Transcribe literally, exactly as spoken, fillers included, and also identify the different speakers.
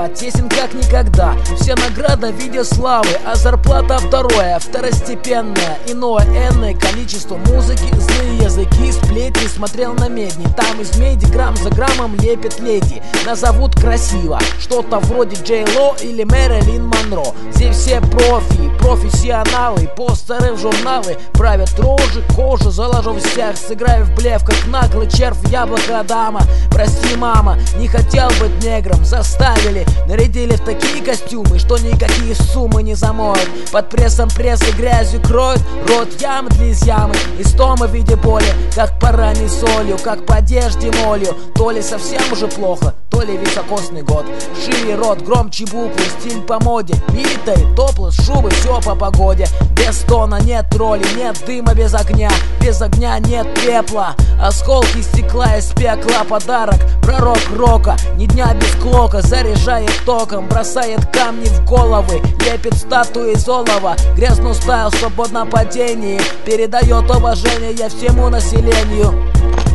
Speaker 1: писать песен как никогда. Все награды в виде славы, а зарплата второе, второстепенное. Иное энное количество музыки, злые языки, сплетни. Смотрел на медни, там из меди грамм за граммом лепит леди. Назовут красиво, что-то вроде Джей Ло или Мэрилин Монро. Здесь все профи, профессионалы, постеры в журналы. Правят рожи, кожу, заложу всех, сыграю в блеф, как наглый червь, яблоко дама. Прости, мама, не хотел быть негром, заставили. Нарядили в такие костюмы, что никакие суммы не замоют. Под прессом прессы грязью кроют, рот ямы для изъямы. Истома в виде боли, как по ранней солью, как по одежде молью. То ли совсем уже плохо, то ли високосный год. Шире рот, громче буквы, стиль по моде. Милитари, топлес, шубы, все по погоде. Без тона нет роли, нет дыма без огня. Без огня нет пепла. Осколки стекла из пекла, подарок. Пророк рока, ни дня без клока. Заряжает током, бросает камни в головы. Лепит статуи из олова. Грязно стайл, свободно падение. Передает уважение всему населению.